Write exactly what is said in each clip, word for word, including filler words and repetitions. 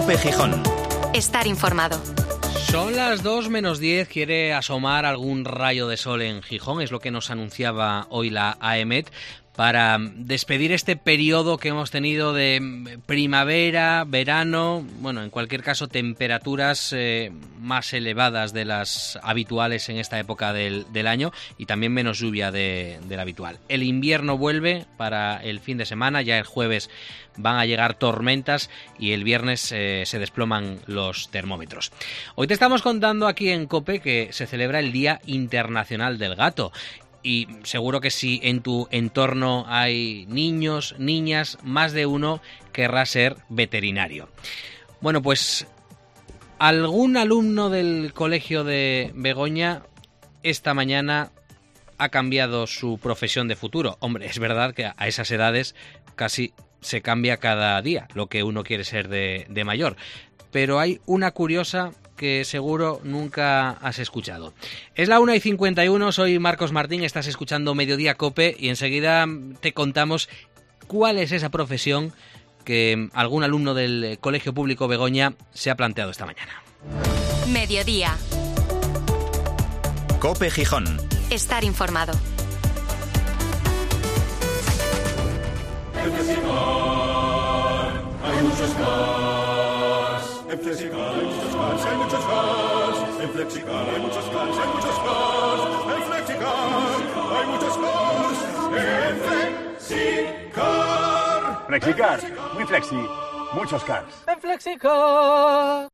COPE Gijón. Estar informado. Son las dos menos diez, quiere asomar algún rayo de sol en Gijón, es lo que nos anunciaba hoy la AEMET, para despedir este periodo que hemos tenido de primavera, verano, bueno, en cualquier caso temperaturas eh, más elevadas de las habituales en esta época del, del año y también menos lluvia de, de la habitual. El invierno vuelve para el fin de semana, ya el jueves van a llegar tormentas y el viernes eh, se desploman los termómetros. Hoy te estamos contando aquí en COPE que se celebra el Día Internacional del Gato. Y seguro que si en tu entorno hay niños, niñas, más de uno querrá ser veterinario. Bueno, pues algún alumno del colegio de Begoña esta mañana ha cambiado su profesión de futuro. Hombre, es verdad que a esas edades casi se cambia cada día lo que uno quiere ser de, de mayor. Pero hay una curiosa que seguro nunca has escuchado. Es la una y cincuenta y uno, soy Marcos Martín, estás escuchando Mediodía COPE y enseguida te contamos cuál es esa profesión que algún alumno del Colegio Público Begoña se ha planteado esta mañana. Mediodía. COPE Gijón. Estar informado. En Flexicar hay muchos cars. En Flexicar hay muchos cars, hay muchos cars. En Flexicar hay muchos cars, hay muchos cars. En Flexicar hay muchos cars. En Flexicar. Flexicar, muy flexi, muchos cars. En Flexicar.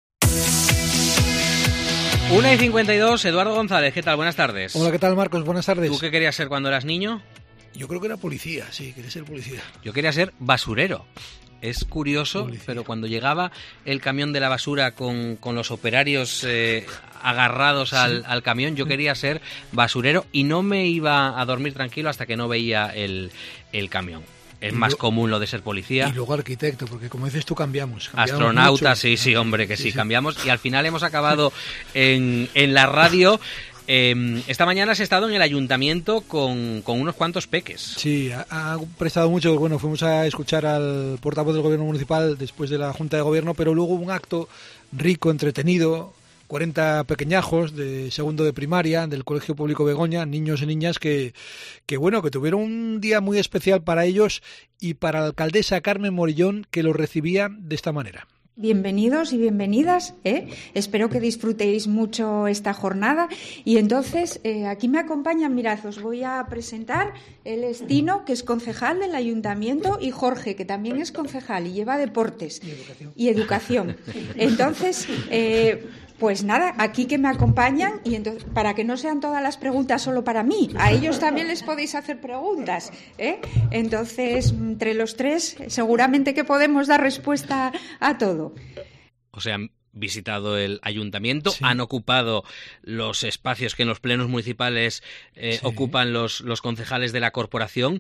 una y cincuenta y dos, Eduardo González, ¿qué tal? Buenas tardes. Hola, ¿qué tal, Marcos? Buenas tardes. ¿Tú qué querías ser cuando eras niño? Yo creo que era policía, sí, quería ser policía. Yo quería ser basurero. Es curioso, policía. Pero cuando llegaba el camión de la basura con, con los operarios eh, agarrados sí. al, al camión, yo quería ser basurero y no me iba a dormir tranquilo hasta que no veía el, el camión. Es y más lo, común lo de ser policía. Y luego arquitecto, porque como dices tú, cambiamos. cambiamos Astronauta, mucho. sí, sí, hombre, que sí, sí, sí, cambiamos. Y al final hemos acabado en, en la radio. Eh, esta mañana has estado en el ayuntamiento con, con unos cuantos peques. Sí, ha, ha prestado mucho. Bueno, fuimos a escuchar al portavoz del gobierno municipal después de la junta de gobierno, pero luego hubo un acto rico, entretenido. cuarenta pequeñajos de segundo de primaria del Colegio Público Begoña, niños y niñas que, que bueno, que tuvieron un día muy especial para ellos y para la alcaldesa Carmen Morillón, que los recibía de esta manera. Bienvenidos y bienvenidas, ¿eh? Espero que disfrutéis mucho esta jornada y entonces eh, aquí me acompañan, mirad, os voy a presentar, él es Tino, que es concejal del ayuntamiento, y Jorge, que también es concejal y lleva deportes y educación, y educación. Entonces, eh, pues nada, aquí que me acompañan y entonces, para que no sean todas las preguntas solo para mí, a ellos también les podéis hacer preguntas, ¿eh? Entonces, entre los tres seguramente que podemos dar respuesta a todo. O sea, han visitado el ayuntamiento, sí. Han ocupado los espacios que en los plenos municipales eh, sí. ocupan los, los concejales de la corporación.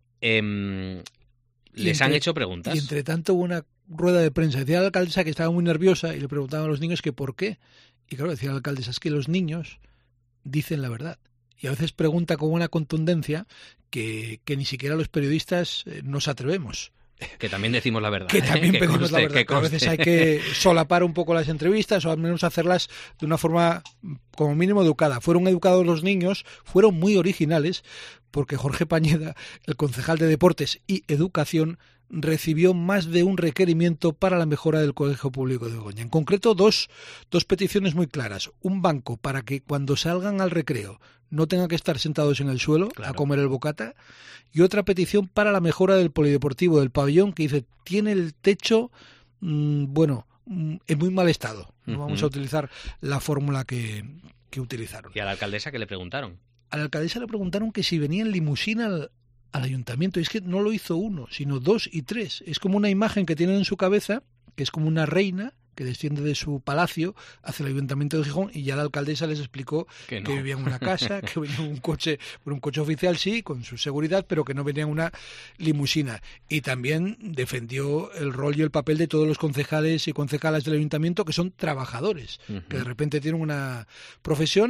Eh, ¿Les entre, han hecho preguntas? Y entre tanto hubo una rueda de prensa. Decía la alcaldesa que estaba muy nerviosa y le preguntaban a los niños que por qué. Y claro, decía la alcaldesa, es que los niños dicen la verdad. Y a veces pregunta con una contundencia que, que ni siquiera los periodistas eh, nos atrevemos. Que también decimos la verdad. Que también ¿eh? pedimos que conste, la verdad. Que a veces hay que solapar un poco las entrevistas o al menos hacerlas de una forma como mínimo educada. Fueron educados los niños, fueron muy originales, porque Jorge Pañeda, el concejal de Deportes y Educación, recibió más de un requerimiento para la mejora del Colegio Público de Begoña. En concreto, dos, dos peticiones muy claras. Un banco para que cuando salgan al recreo no tengan que estar sentados en el suelo, claro, a comer el bocata. Y otra petición para la mejora del polideportivo del pabellón, que dice, tiene el techo, mmm, bueno, mmm, en muy mal estado. No uh-huh. vamos a utilizar la fórmula que, que utilizaron. ¿Y a la alcaldesa qué le preguntaron? A la alcaldesa le preguntaron que si venía en limusina al, al ayuntamiento. Y es que no lo hizo uno, sino dos y tres. Es como una imagen que tienen en su cabeza, que es como una reina que desciende de su palacio hacia el ayuntamiento de Gijón, y ya la alcaldesa les explicó que, no. que vivía en una casa, que venía en un coche, por un coche oficial sí, con su seguridad, pero que no venía en una limusina. Y también defendió el rol y el papel de todos los concejales y concejalas del ayuntamiento, que son trabajadores, uh-huh. que de repente tienen una profesión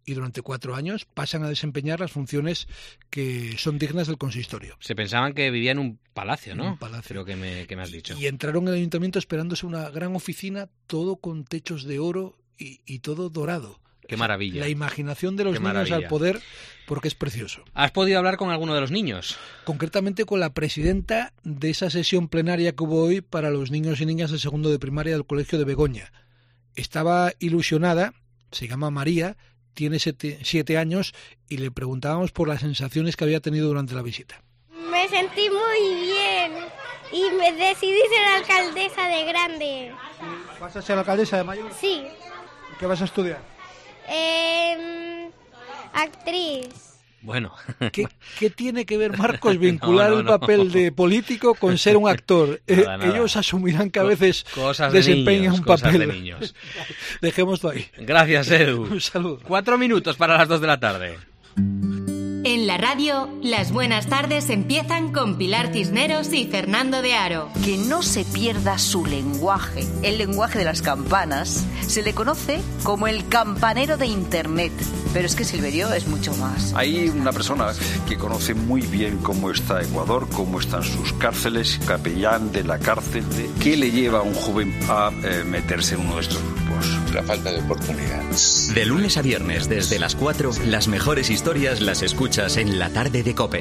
y durante cuatro años pasan a desempeñar las funciones que son dignas del consistorio. Se pensaban que vivía en un palacio, ¿no? Un palacio. Creo que me, que me has dicho. Y entraron en el ayuntamiento esperándose una gran oficina, todo con techos de oro y, y todo dorado. Qué maravilla. La imaginación de los Qué niños maravilla. al poder, porque es precioso. ¿Has podido hablar con alguno de los niños? Concretamente con la presidenta de esa sesión plenaria que hubo hoy para los niños y niñas de segundo de primaria del colegio de Begoña. Estaba ilusionada, se llama María, tiene siete, siete años y le preguntábamos por las sensaciones que había tenido durante la visita. Me sentí muy bien y me decidí ser alcaldesa de grande. ¿Vas a ser alcaldesa de mayor? Sí. ¿Qué vas a estudiar? Eh, actriz. Bueno. ¿Qué, ¿Qué tiene que ver, Marcos, vincular no, no, no. el papel de político con ser un actor? Nada, Eh, nada. Ellos asumirán que a veces Cosas de desempeñan niños, un cosas papel. de niños. Dejémoslo ahí. Gracias, Edu. Un saludo. Cuatro minutos para las dos de la tarde. En la radio, las buenas tardes empiezan con Pilar Cisneros y Fernando de Aro. Que no se pierda su lenguaje. El lenguaje de las campanas se le conoce como el campanero de Internet. Pero es que Silverio es mucho más. Hay una persona que conoce muy bien cómo está Ecuador, cómo están sus cárceles, capellán de la cárcel. De, ¿Qué le lleva a un joven a eh, meterse en uno de estos grupos? La falta de oportunidades. De lunes a viernes, desde las cuatro, las mejores historias las escuchas en La Tarde de COPE.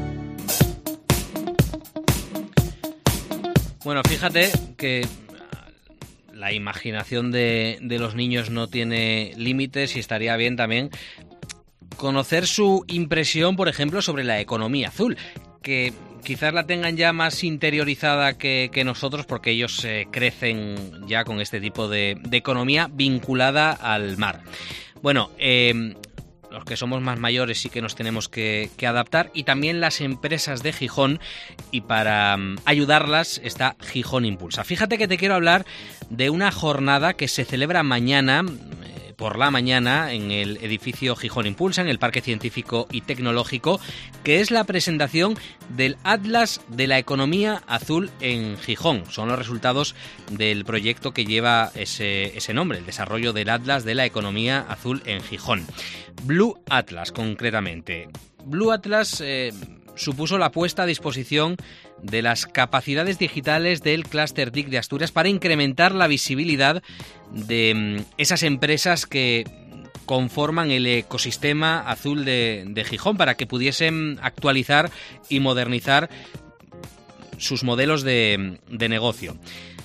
Bueno, fíjate que la imaginación de, de los niños no tiene límites y estaría bien también conocer su impresión, por ejemplo, sobre la economía azul, que quizás la tengan ya más interiorizada que, que nosotros, porque ellos eh, crecen ya con este tipo de, de economía vinculada al mar. Bueno, eh, los que somos más mayores sí que nos tenemos que, que adaptar, y también las empresas de Gijón, y para um, ayudarlas está Gijón Impulsa. Fíjate que te quiero hablar de una jornada que se celebra mañana, eh, por la mañana, en el edificio Gijón Impulsa, en el Parque Científico y Tecnológico, que es la presentación del Atlas de la Economía Azul en Gijón. Son los resultados del proyecto que lleva ese, ese nombre, el desarrollo del Atlas de la Economía Azul en Gijón. Blue Atlas, concretamente. Blue Atlas eh, supuso la puesta a disposición de las capacidades digitales del Clúster T I C de Asturias para incrementar la visibilidad de mm, esas empresas que conforman el ecosistema azul de, de Gijón, para que pudiesen actualizar y modernizar sus modelos de, de negocio.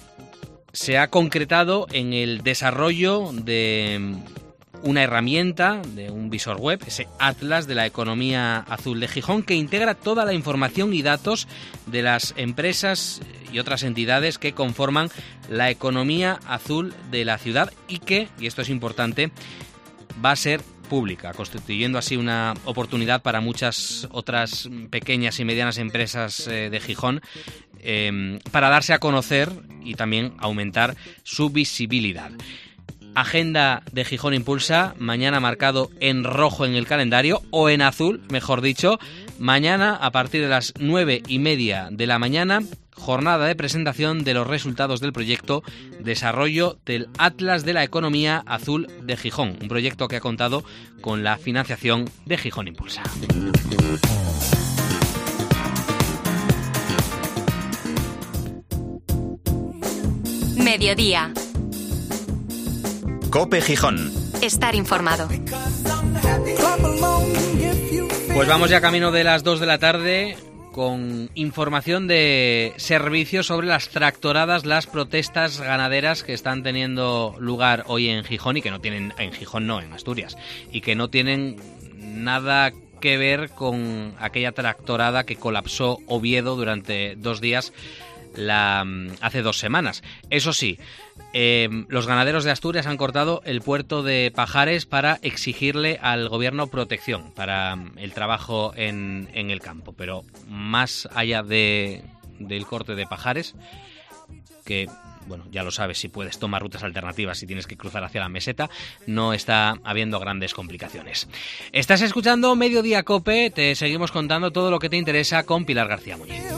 Se ha concretado en el desarrollo de una herramienta, de un visor web, ese Atlas de la Economía Azul de Gijón, que integra toda la información y datos de las empresas y otras entidades que conforman la economía azul de la ciudad, y que, y esto es importante, va a ser pública, constituyendo así una oportunidad para muchas otras pequeñas y medianas empresas eh, de Gijón eh, para darse a conocer y también aumentar su visibilidad. Agenda de Gijón Impulsa, mañana marcado en rojo en el calendario, o en azul, mejor dicho. Mañana, a partir de las nueve y media de la mañana, jornada de presentación de los resultados del proyecto Desarrollo del Atlas de la Economía Azul de Gijón, un proyecto que ha contado con la financiación de Gijón Impulsa. Mediodía. COPE Gijón. Estar informado. Pues vamos ya camino de las dos de la tarde con información de servicios sobre las tractoradas, las protestas ganaderas que están teniendo lugar hoy en Gijón, y que no tienen, en Gijón no, en Asturias, y que no tienen nada que ver con aquella tractorada que colapsó Oviedo durante dos días la, hace dos semanas. Eso sí, eh, los ganaderos de Asturias han cortado el puerto de Pajares para exigirle al gobierno protección para el trabajo en, en el campo. Pero más allá de, del corte de Pajares, que, bueno, ya lo sabes, si puedes tomar rutas alternativas si tienes que cruzar hacia la meseta, no está habiendo grandes complicaciones. Estás escuchando Mediodía COPE, te seguimos contando todo lo que te interesa con Pilar García Muñiz.